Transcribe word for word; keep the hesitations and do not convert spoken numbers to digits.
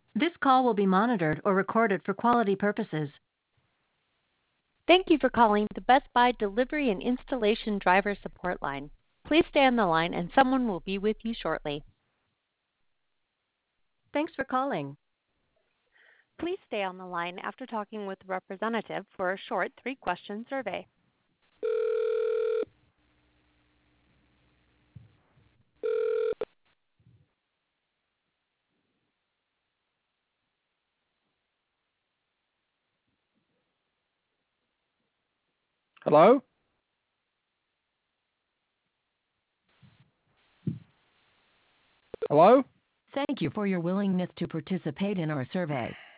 This call will be monitored or recorded for quality purposes. Thank you for calling the Best Buy Delivery and Installation Driver Support Line. Please stay on the line and someone will be with you shortly. Thanks for calling. Please stay on the line after talking with a representative for a short three-question survey. Hello? Hello? Thank you for your willingness to participate in our survey.